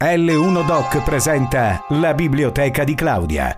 L1 Doc presenta la biblioteca di Claudia.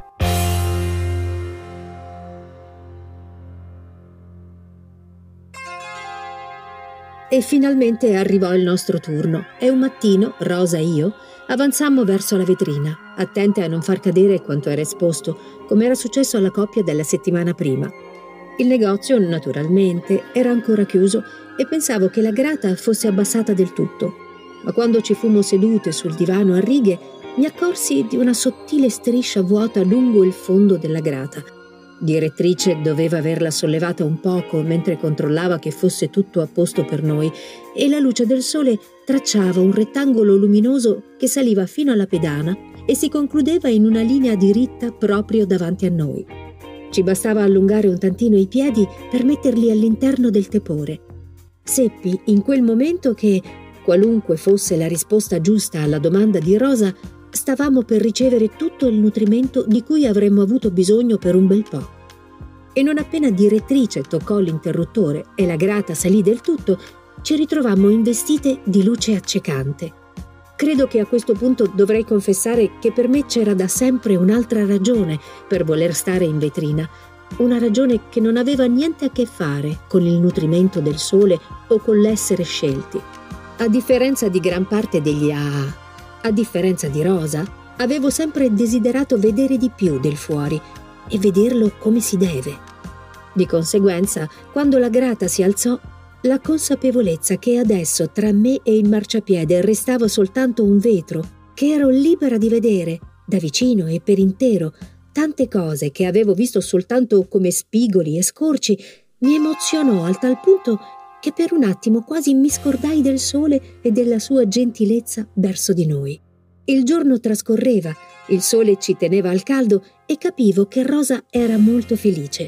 E finalmente arrivò il nostro turno e un mattino, Rosa e io, avanzammo verso la vetrina, attente a non far cadere quanto era esposto, come era successo alla coppia della settimana prima. Il negozio, naturalmente, era ancora chiuso e pensavo che la grata fosse abbassata del tutto. Ma quando ci fummo sedute sul divano a righe, mi accorsi di una sottile striscia vuota lungo il fondo della grata. Direttrice doveva averla sollevata un poco mentre controllava che fosse tutto a posto per noi, e la luce del sole tracciava un rettangolo luminoso che saliva fino alla pedana e si concludeva in una linea diritta proprio davanti a noi. Ci bastava allungare un tantino i piedi per metterli all'interno del tepore. Seppi in quel momento che, qualunque fosse la risposta giusta alla domanda di Rosa, stavamo per ricevere tutto il nutrimento di cui avremmo avuto bisogno per un bel po'. E non appena Direttrice toccò l'interruttore e la grata salì del tutto, ci ritrovammo investite di luce accecante. Credo che a questo punto dovrei confessare che per me c'era da sempre un'altra ragione per voler stare in vetrina, una ragione che non aveva niente a che fare con il nutrimento del sole o con l'essere scelti. A differenza di gran parte degli AA, a differenza di Rosa, avevo sempre desiderato vedere di più del fuori e vederlo come si deve. Di conseguenza, quando la grata si alzò, la consapevolezza che adesso tra me e il marciapiede restava soltanto un vetro, che ero libera di vedere, da vicino e per intero, tante cose che avevo visto soltanto come spigoli e scorci, mi emozionò al tal punto che per un attimo quasi mi scordai del sole e della sua gentilezza verso di noi. Il giorno trascorreva, il sole ci teneva al caldo e capivo che Rosa era molto felice.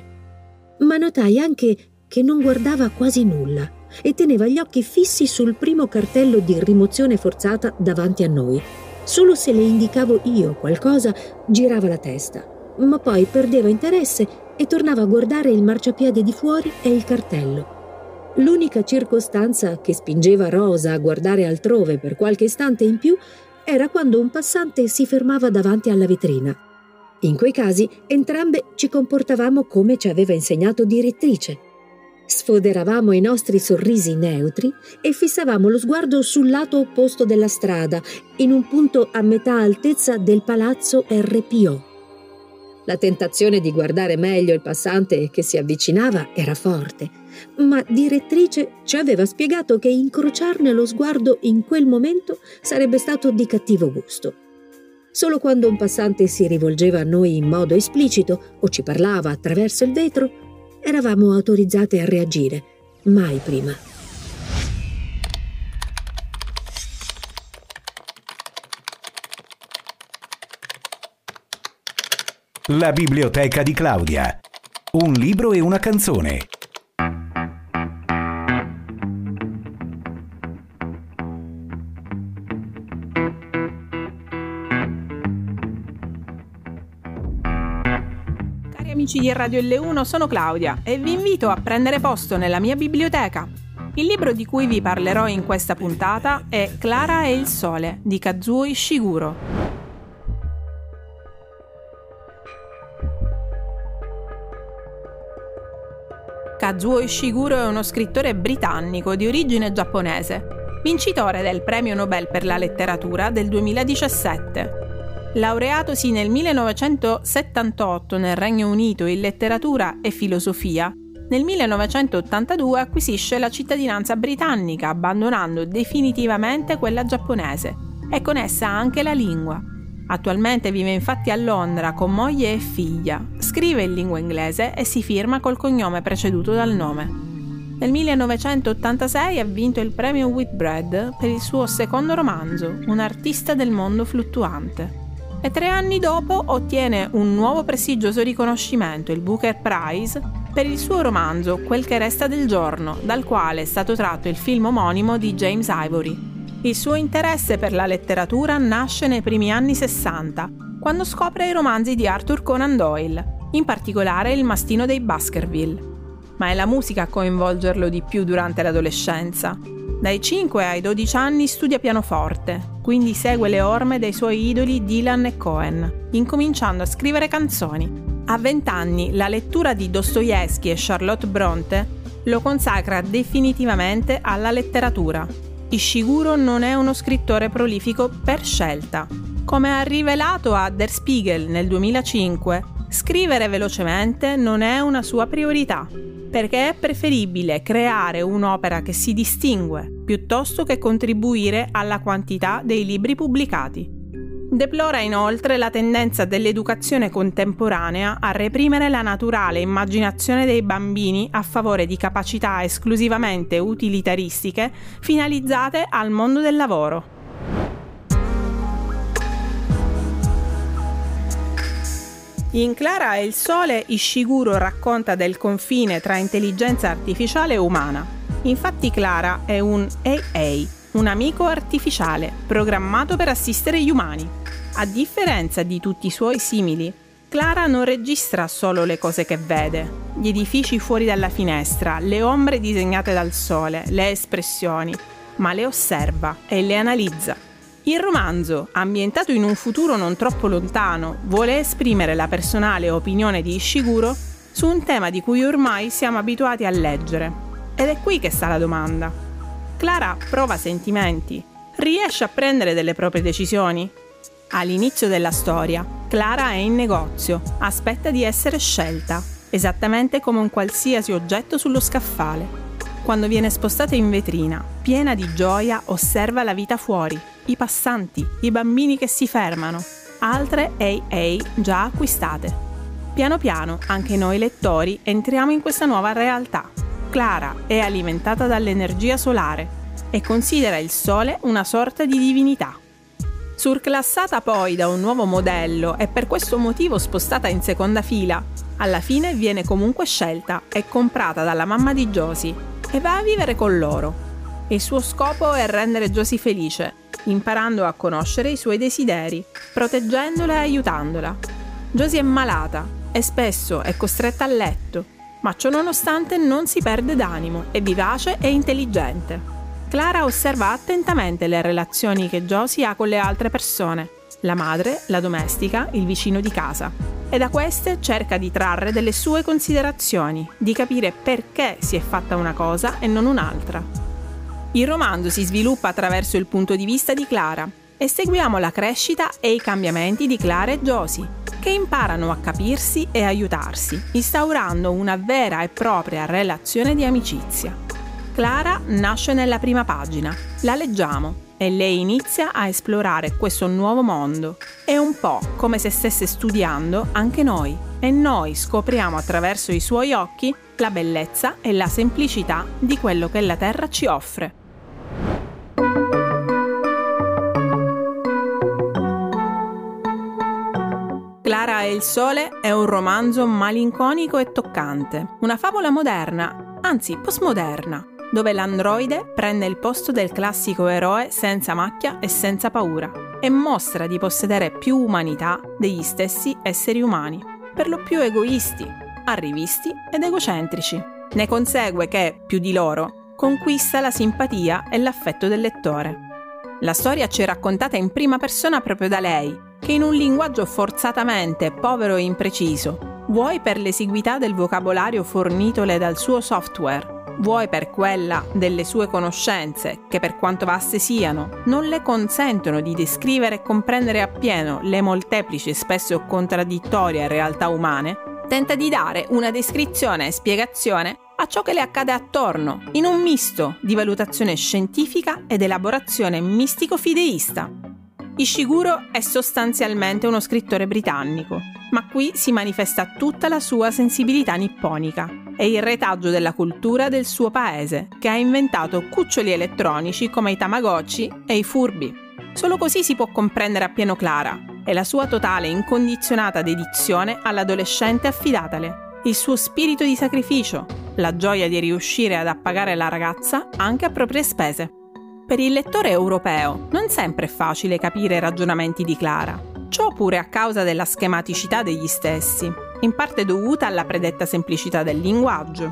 Ma notai anche che non guardava quasi nulla e teneva gli occhi fissi sul primo cartello di rimozione forzata davanti a noi. Solo se le indicavo io qualcosa, girava la testa, ma poi perdeva interesse e tornava a guardare il marciapiede di fuori e il cartello. L'unica circostanza che spingeva Rosa a guardare altrove per qualche istante in più era quando un passante si fermava davanti alla vetrina. In quei casi entrambe ci comportavamo come ci aveva insegnato Direttrice. Sfoderavamo i nostri sorrisi neutri e fissavamo lo sguardo sul lato opposto della strada, in un punto a metà altezza del palazzo RPO. La tentazione di guardare meglio il passante che si avvicinava era forte, ma Direttrice ci aveva spiegato che incrociarne lo sguardo in quel momento sarebbe stato di cattivo gusto. Solo quando un passante si rivolgeva a noi in modo esplicito o ci parlava attraverso il vetro, eravamo autorizzate a reagire, mai prima. La biblioteca di Claudia. Un libro e una canzone. Cari amici di Radio L1, sono Claudia e vi invito a prendere posto nella mia biblioteca. Il libro di cui vi parlerò in questa puntata è Clara e il sole di Kazuo Ishiguro. Kazuo Ishiguro è uno scrittore britannico di origine giapponese, vincitore del Premio Nobel per la letteratura del 2017. Laureatosi nel 1978 nel Regno Unito in letteratura e filosofia, nel 1982 acquisisce la cittadinanza britannica, abbandonando definitivamente quella giapponese e con essa anche la lingua. Attualmente vive infatti a Londra con moglie e figlia, scrive in lingua inglese e si firma col cognome preceduto dal nome. Nel 1986 ha vinto il premio Whitbread per il suo secondo romanzo, Un artista del mondo fluttuante. E 3 anni dopo ottiene un nuovo prestigioso riconoscimento, il Booker Prize, per il suo romanzo Quel che resta del giorno, dal quale è stato tratto il film omonimo di James Ivory. Il suo interesse per la letteratura nasce nei primi anni 60, quando scopre i romanzi di Arthur Conan Doyle, in particolare Il mastino dei Baskerville. Ma è la musica a coinvolgerlo di più durante l'adolescenza. Dai 5 ai 12 anni studia pianoforte, quindi segue le orme dei suoi idoli Dylan e Cohen, incominciando a scrivere canzoni. A 20 anni la lettura di Dostoevskij e Charlotte Brontë lo consacra definitivamente alla letteratura. Ishiguro non è uno scrittore prolifico per scelta. Come ha rivelato a Der Spiegel nel 2005, scrivere velocemente non è una sua priorità, perché è preferibile creare un'opera che si distingue piuttosto che contribuire alla quantità dei libri pubblicati. Deplora inoltre la tendenza dell'educazione contemporanea a reprimere la naturale immaginazione dei bambini a favore di capacità esclusivamente utilitaristiche finalizzate al mondo del lavoro. In Clara e il Sole, Ishiguro racconta del confine tra intelligenza artificiale e umana. Infatti Clara è un AA, un amico artificiale, programmato per assistere gli umani. A differenza di tutti i suoi simili, Clara non registra solo le cose che vede, gli edifici fuori dalla finestra, le ombre disegnate dal sole, le espressioni, ma le osserva e le analizza. Il romanzo, ambientato in un futuro non troppo lontano, vuole esprimere la personale opinione di Ishiguro su un tema di cui ormai siamo abituati a leggere. Ed è qui che sta la domanda. Clara prova sentimenti. Riesce a prendere delle proprie decisioni? All'inizio della storia, Clara è in negozio, aspetta di essere scelta, esattamente come un qualsiasi oggetto sullo scaffale. Quando viene spostata in vetrina, piena di gioia, osserva la vita fuori, i passanti, i bambini che si fermano, altre AA già acquistate. Piano piano, anche noi lettori entriamo in questa nuova realtà. Clara è alimentata dall'energia solare e considera il sole una sorta di divinità. Surclassata poi da un nuovo modello e per questo motivo spostata in seconda fila, alla fine viene comunque scelta e comprata dalla mamma di Josie e va a vivere con loro. Il suo scopo è rendere Josie felice, imparando a conoscere i suoi desideri, proteggendola e aiutandola. Josie è malata e spesso è costretta a letto, ma ciò nonostante non si perde d'animo, è vivace e intelligente. Clara osserva attentamente le relazioni che Josie ha con le altre persone, la madre, la domestica, il vicino di casa, e da queste cerca di trarre delle sue considerazioni, di capire perché si è fatta una cosa e non un'altra. Il romanzo si sviluppa attraverso il punto di vista di Clara e seguiamo la crescita e i cambiamenti di Clara e Josie, che imparano a capirsi e aiutarsi, instaurando una vera e propria relazione di amicizia. Clara nasce nella prima pagina, la leggiamo e lei inizia a esplorare questo nuovo mondo. È un po' come se stesse studiando anche noi e noi scopriamo attraverso i suoi occhi la bellezza e la semplicità di quello che la Terra ci offre. Clara e il Sole è un romanzo malinconico e toccante, una favola moderna, anzi postmoderna, dove l'androide prende il posto del classico eroe senza macchia e senza paura e mostra di possedere più umanità degli stessi esseri umani, per lo più egoisti, arrivisti ed egocentrici. Ne consegue che, più di loro, conquista la simpatia e l'affetto del lettore. La storia ci è raccontata in prima persona proprio da lei, che in un linguaggio forzatamente povero e impreciso, vuoi per l'esiguità del vocabolario fornitole dal suo software, vuoi per quella delle sue conoscenze, che per quanto vaste siano, non le consentono di descrivere e comprendere appieno le molteplici e spesso contraddittorie realtà umane, tenta di dare una descrizione e spiegazione a ciò che le accade attorno, in un misto di valutazione scientifica ed elaborazione mistico-fideista. Ishiguro è sostanzialmente uno scrittore britannico, ma qui si manifesta tutta la sua sensibilità nipponica e il retaggio della cultura del suo paese, che ha inventato cuccioli elettronici come i Tamagotchi e i Furby. Solo così si può comprendere appieno Clara e la sua totale incondizionata dedizione all'adolescente affidatale, il suo spirito di sacrificio, la gioia di riuscire ad appagare la ragazza anche a proprie spese. Per il lettore europeo non sempre è facile capire i ragionamenti di Clara, ciò pure a causa della schematicità degli stessi, in parte dovuta alla predetta semplicità del linguaggio.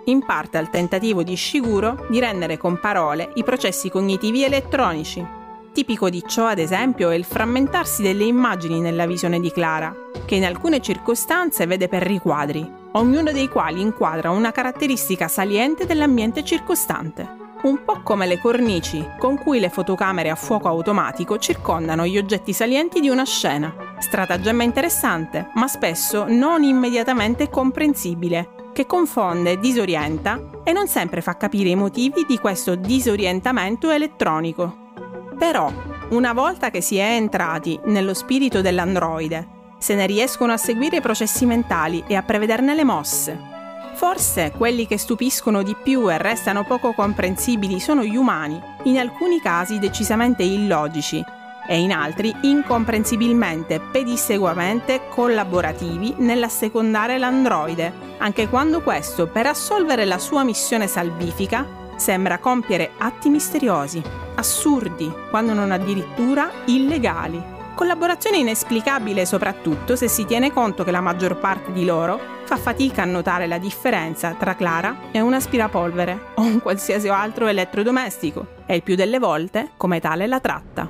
in parte al tentativo di Shiguro di rendere con parole i processi cognitivi elettronici. Tipico di ciò, ad esempio, è il frammentarsi delle immagini nella visione di Clara, che in alcune circostanze vede per riquadri, ognuno dei quali inquadra una caratteristica saliente dell'ambiente circostante. Un po' come le cornici con cui le fotocamere a fuoco automatico circondano gli oggetti salienti di una scena. Stratagemma interessante, ma spesso non immediatamente comprensibile, che confonde e disorienta e non sempre fa capire i motivi di questo disorientamento elettronico. Però, una volta che si è entrati nello spirito dell'androide, se ne riescono a seguire i processi mentali e a prevederne le mosse. Forse quelli che stupiscono di più e restano poco comprensibili sono gli umani, in alcuni casi decisamente illogici e in altri incomprensibilmente pedissequamente collaborativi nell'assecondare l'androide, anche quando questo, per assolvere la sua missione salvifica, sembra compiere atti misteriosi, assurdi, quando non addirittura illegali. Collaborazione inesplicabile soprattutto se si tiene conto che la maggior parte di loro fa fatica a notare la differenza tra Clara e un aspirapolvere o un qualsiasi altro elettrodomestico e il più delle volte come tale la tratta.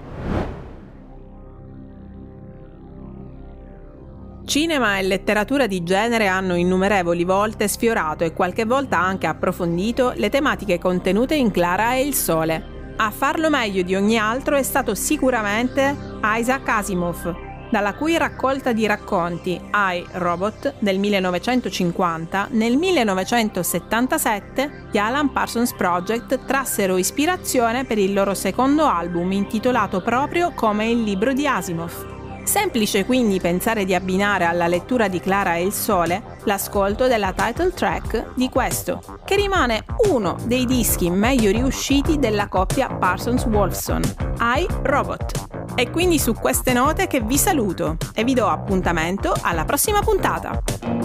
Cinema e letteratura di genere hanno innumerevoli volte sfiorato e qualche volta anche approfondito le tematiche contenute in Clara e il Sole. A farlo meglio di ogni altro è stato sicuramente Isaac Asimov, dalla cui raccolta di racconti I, Robot del 1950, nel 1977 gli Alan Parsons Project trassero ispirazione per il loro secondo album intitolato proprio come il libro di Asimov. Semplice quindi pensare di abbinare alla lettura di Clara e il Sole l'ascolto della title track di questo, che rimane uno dei dischi meglio riusciti della coppia Parsons-Wolfson, I, Robot. È quindi su queste note che vi saluto e vi do appuntamento alla prossima puntata.